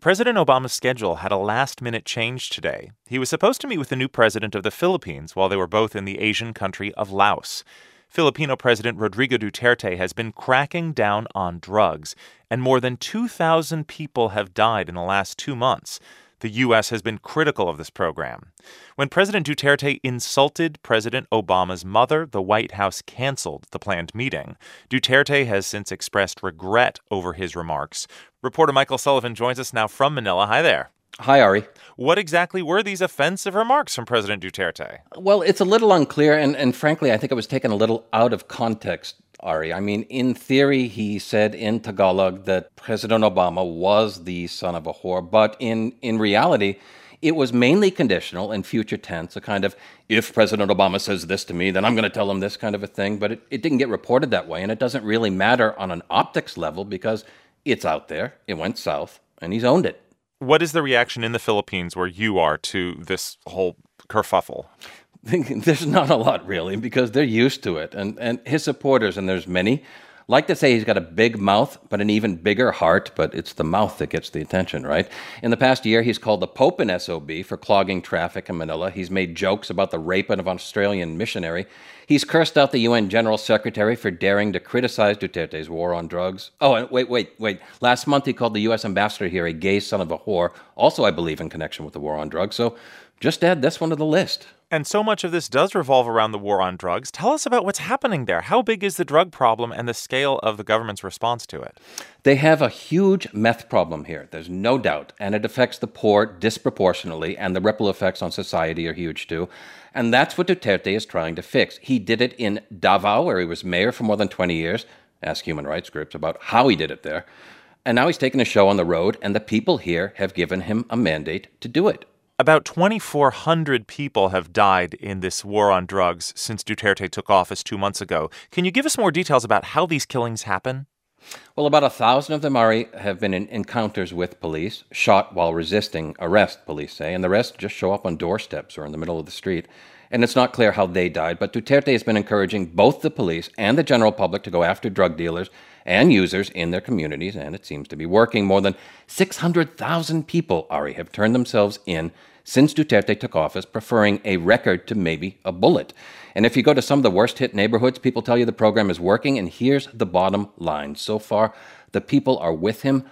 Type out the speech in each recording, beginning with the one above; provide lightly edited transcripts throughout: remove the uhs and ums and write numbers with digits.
President Obama's schedule had a last-minute change today. He was supposed to meet with the new president of the Philippines while they were both in the Asian country of Laos. Filipino President Rodrigo Duterte has been cracking down on drugs, and more than 2,000 people have died in the last 2 months. The U.S. has been critical of this program. When President Duterte insulted President Obama's mother, the White House canceled the planned meeting. Duterte has since expressed regret over his remarks. Reporter Michael Sullivan joins us now from Manila. Hi there. Hi, Ari. What exactly were these offensive remarks from President Duterte? Well, it's a little unclear, and frankly, I think it was taken a little out of context, Ari. I mean, in theory, he said in Tagalog that President Obama was the son of a whore, but in reality, it was mainly conditional in future tense, a kind of, if President Obama says this to me, then I'm going to tell him this kind of a thing, but it didn't get reported that way, and it doesn't really matter on an optics level because it's out there, it went south, and he's owned it. What is the reaction in the Philippines where you are to this whole kerfuffle? There's not a lot, really, because they're used to it. And his supporters, and there's many, like to say he's got a big mouth, but an even bigger heart, but it's the mouth that gets the attention, right? In the past year, he's called the Pope an SOB for clogging traffic in Manila. He's made jokes about the rape of an Australian missionary. He's cursed out the UN General Secretary for daring to criticize Duterte's war on drugs. Oh, and wait. Last month, he called the U.S. ambassador here a gay son of a whore, also, I believe, in connection with the war on drugs. So just add this one to the list. And so much of this does revolve around the war on drugs. Tell us about what's happening there. How big is the drug problem and the scale of the government's response to it? They have a huge meth problem here, there's no doubt, and it affects the poor disproportionately, and the ripple effects on society are huge too. And that's what Duterte is trying to fix. He did it in Davao, where he was mayor for more than 20 years. Ask human rights groups about how he did it there. And now he's taken a show on the road, and the people here have given him a mandate to do it. About 2,400 people have died in this war on drugs since Duterte took office 2 months ago. Can you give us more details about how these killings happen? Well, about 1,000 of them, Ari, have been in encounters with police, shot while resisting arrest, police say, and the rest just show up on doorsteps or in the middle of the street. And it's not clear how they died, but Duterte has been encouraging both the police and the general public to go after drug dealers and users in their communities, and it seems to be working. More than 600,000 people, Ari, have turned themselves in since Duterte took office, preferring a record to maybe a bullet. And if you go to some of the worst-hit neighborhoods, people tell you the program is working, and here's the bottom line. So far, the people are with him.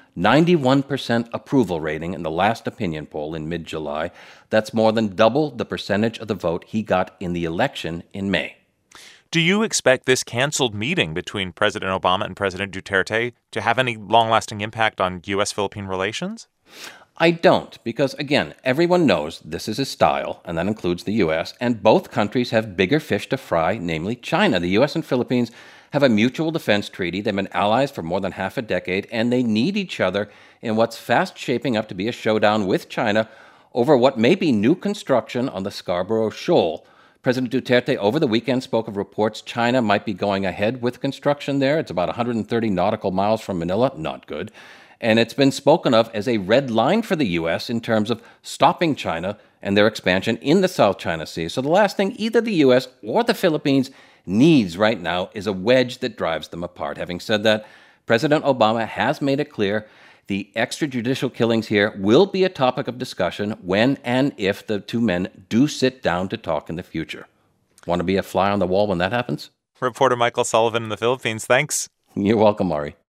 91% approval rating in the last opinion poll in mid-July. That's more than double the percentage of the vote he got in the election in May. Do you expect this canceled meeting between President Obama and President Duterte to have any long-lasting impact on U.S.-Philippine relations? I don't, because, again, everyone knows this is his style, and that includes the U.S., and both countries have bigger fish to fry, namely China. The U.S. and Philippines have a mutual defense treaty. They've been allies for more than half a decade, and they need each other in what's fast shaping up to be a showdown with China over what may be new construction on the Scarborough Shoal. President Duterte over the weekend spoke of reports China might be going ahead with construction there. It's about 130 nautical miles from Manila. Not good. And it's been spoken of as a red line for the U.S. in terms of stopping China and their expansion in the South China Sea. So the last thing either the U.S. or the Philippines needs right now is a wedge that drives them apart. Having said that, President Obama has made it clear the extrajudicial killings here will be a topic of discussion when and if the two men do sit down to talk in the future. Want to be a fly on the wall when that happens? Reporter Michael Sullivan in the Philippines, thanks. You're welcome, Ari.